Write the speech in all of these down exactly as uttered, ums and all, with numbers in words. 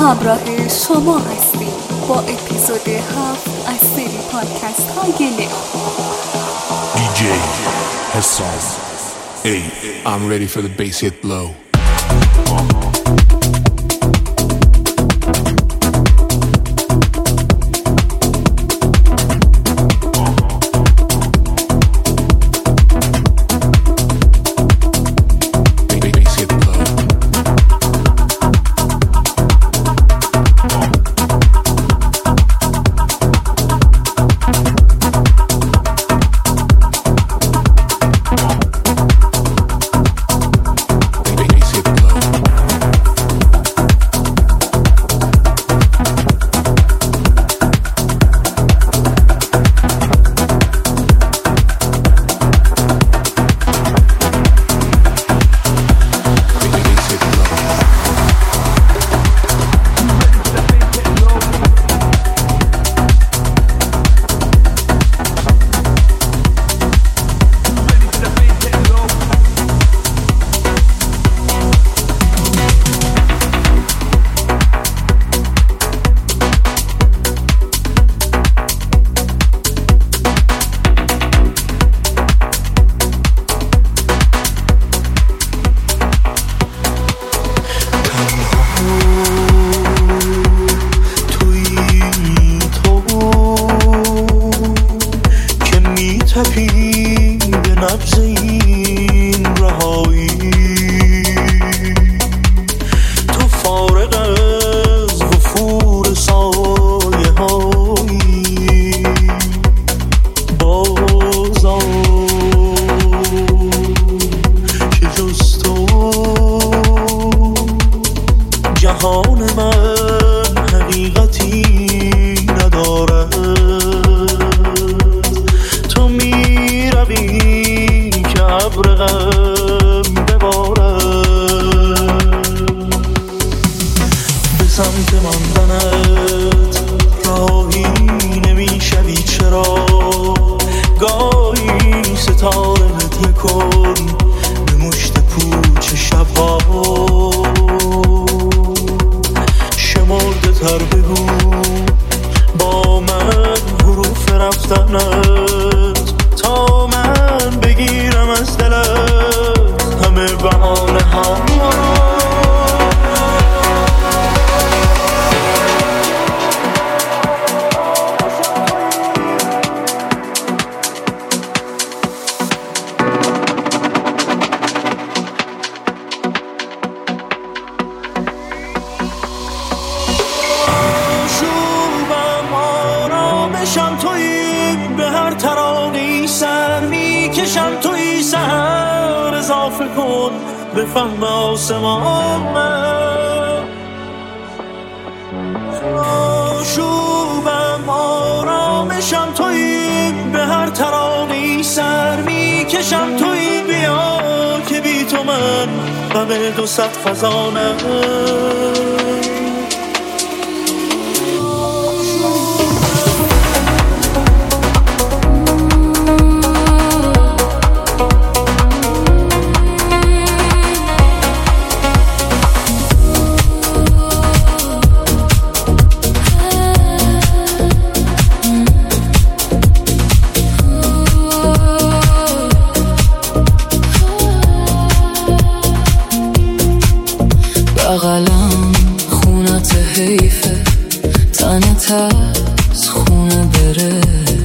همراه شما هستیم با اپیزود هفت از سری پادکست های لئو. دی جی حسام. Hey, I'm ready for the bass hit blow. دو صد خزانه بغلم خونت حیفه تنت از خونه بره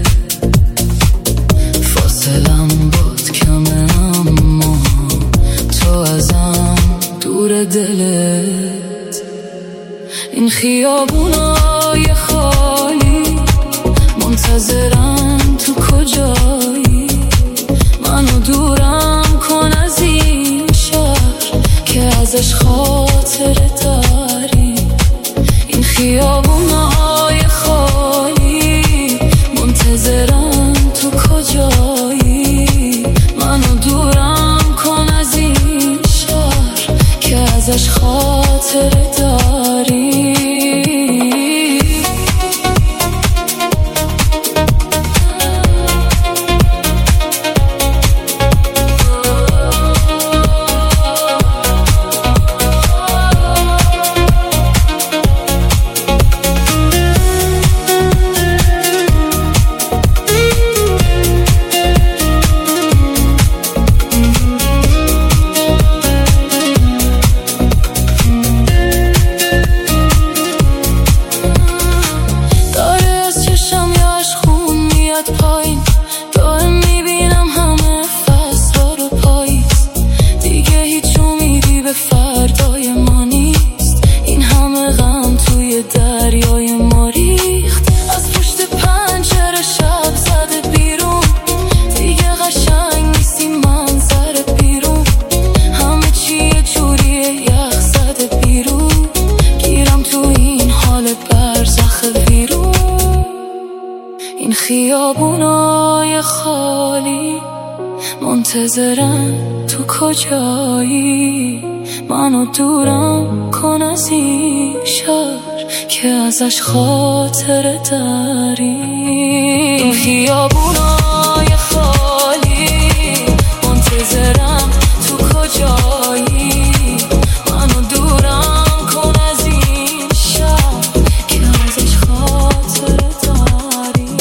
فاصلم باد کمه اما تو ازم دور دلت این خیابونای خالی منتظرم تو کجایی منو دورم کن از این شهر که ازش خاطره داری این خیابونای خالی منتظرم تو کجایی منو دورم کن از این شهر که ازش خاطره داری این خیابونای خالی منتظرم تو کجایی، منو دورم کن از این شهر که ازش خاطره داری. این خیابونای خالی منتظرم تو کجایی، منو دورم کن از این شهر که ازش خاطره داری.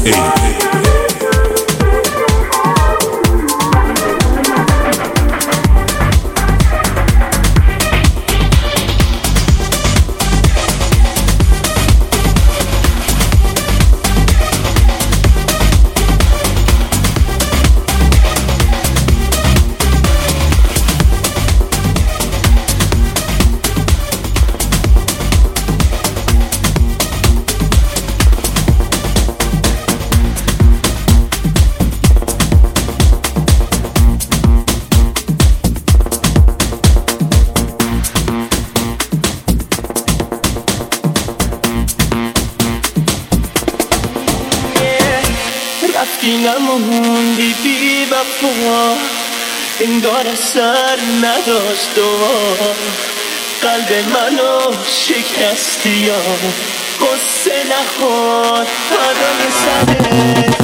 eight. نموندی بی وفا، انگار اثر نداشت و قلب منو شکستی یا قصه نخور فدای سرت.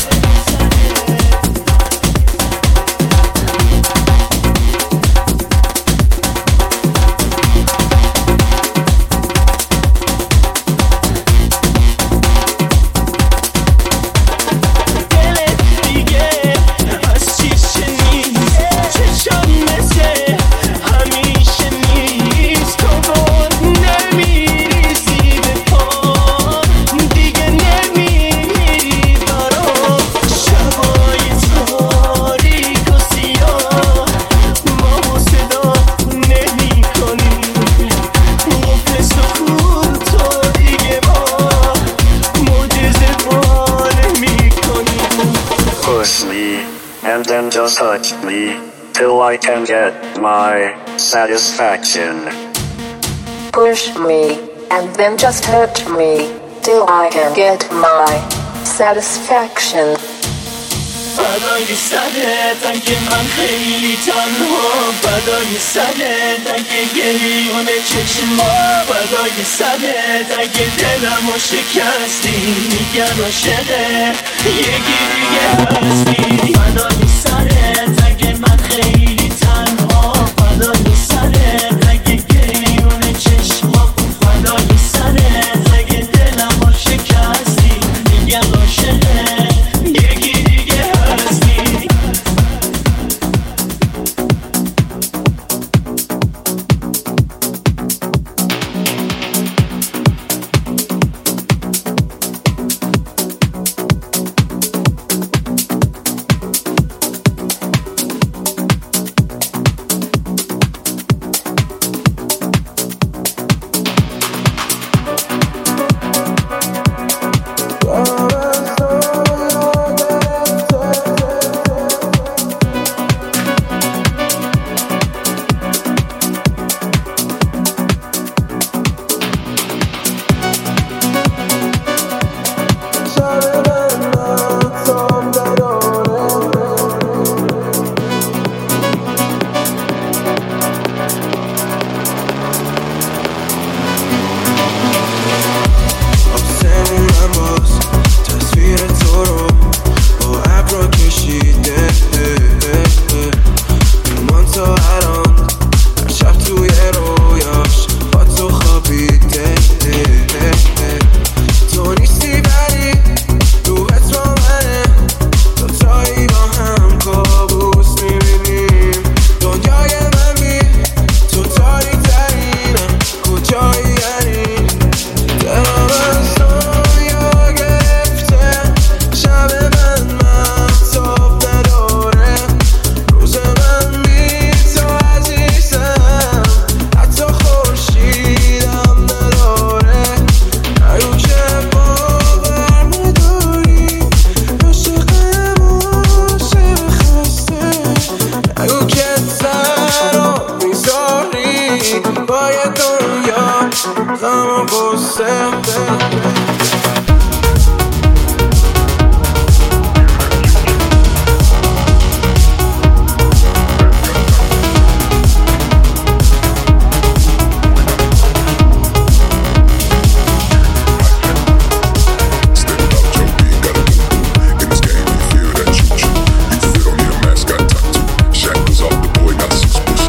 And then just touch me till I can get my satisfaction. Push me and then just hurt me till I can get my satisfaction. فدای سرت اگه من خیلی تنها، فدای سرت اگه گریون چشما، فدای سرت اگه دلمو شکستی میگن عاشقه یکی دیگه هستی. فدای سرت اگه من خیلی تنها، فدای سرت اگه گریون چشما، فدای سرت اگه دلمو شکستی میگن عاشقه یکی دیگه هستی.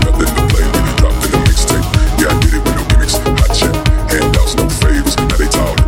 Handouts, no favors, now they talk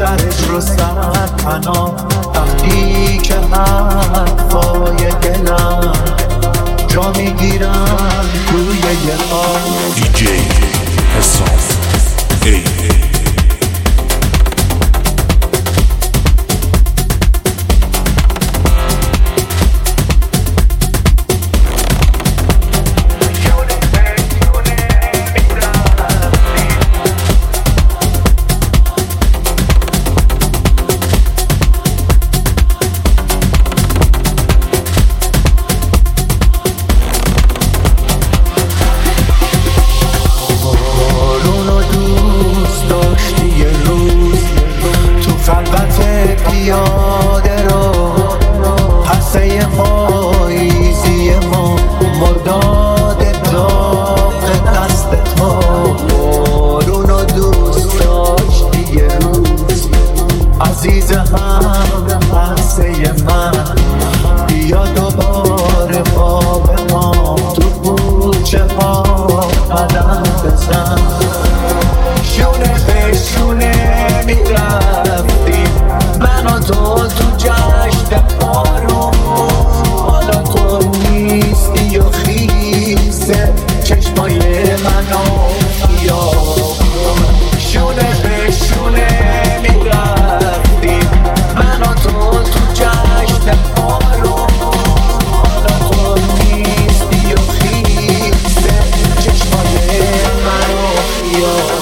سرش رو سر پناه وقتی که حرفای دلم جا میگیرم روی یه آب. دی جی حسام ای پیاده رو پسه پاییزی ما مرداد داغ دست تو بارون و دوست داشتی یه روز عزیز هم پسه من بیا دوباره باب ما تو کوچه ها قدم بزن شونه به شونه میرفتیم من و تو تو جشن بارون حالا تو نیستی و خیسه چشمای منو یا شونه به شونه میرفتیم من و تو تو جشن بارون حالا تو نیستی و خیسه چشمای منو یا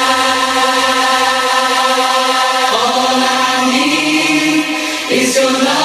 It's your life.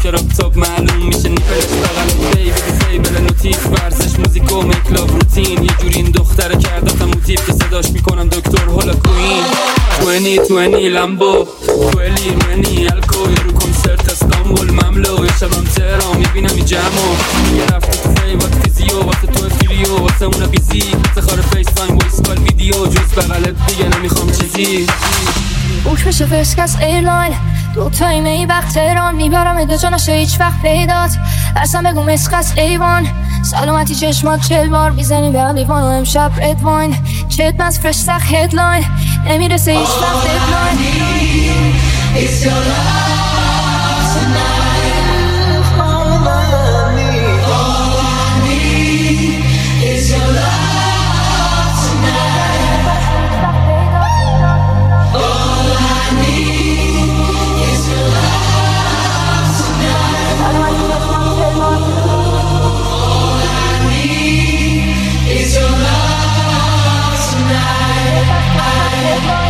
اشتراک تاپ معلوم میشه نیپلش بغل بیبی دیسیبل نوتیف ورزش موزیک و مکلاو روتین یه جوری این دختره کردم موتیف که صداش میکنم دکتر هولا کوین توینی توینی لامبو تویلی منی الکو رو کنسرت استانبول مملو یه شبم تهران میبینم این جمعو یه رفت تو فیوات فیزیو واسه تو فیلیو واسه اونا بیزی تخار فیس تایم ویس کال ویدیو جز بغلت دیگه نمیخوام چیزی بوش بشه فرسک از ایرلاین دو تایمه ای وقت تهران میبرم اده جا نشه هیچ وقت پیدات اصلا بگو مسک از ایوان سلامتی چشمات چل بار میزنی به لیوان و امشب رد واین چتم از فرش سخ هدلاین نمیرسه هیچ وقت ددلاین It's your love tonight All I need All I need Is your love tonight All I need Is your love tonight All I need Is your love tonight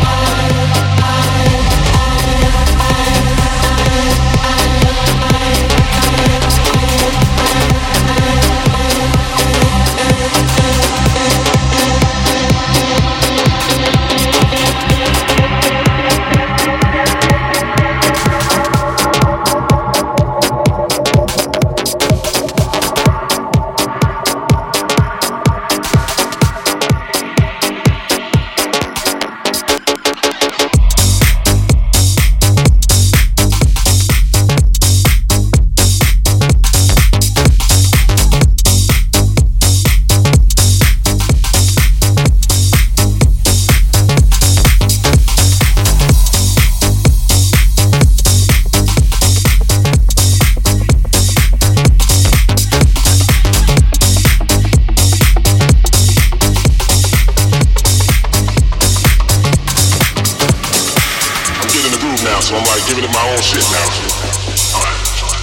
So I'm like giving it my own shit now. Alright.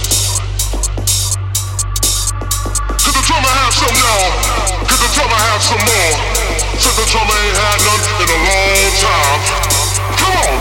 Could the drummer have some now? Could the drummer have some more? Since the drummer ain't had none in a long time. Come on!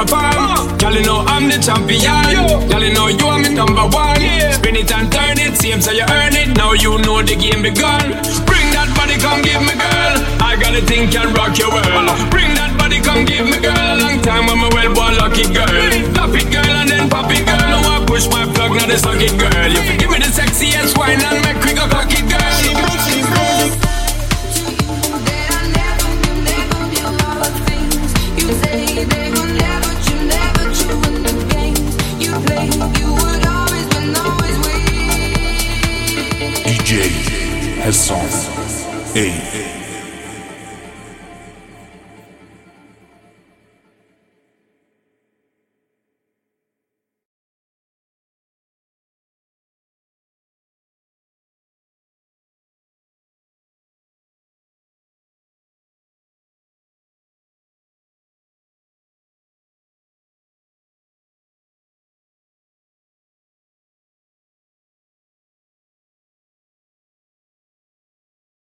a farm. Girl, you know I'm the champion. Girl, you know you are my number one. Spin it and turn it, same so you earn it. Now you know the game begun. Bring that body, come give me girl. I got a thing can rock your world. Bring that body, come give me girl. A long time I'm a well-born lucky girl. Pop it girl and then pop it girl. Now I push my plug, now they suck it girl. You can give me the sexiest wine and make quick a cock it girl. D J Hassan. Hey.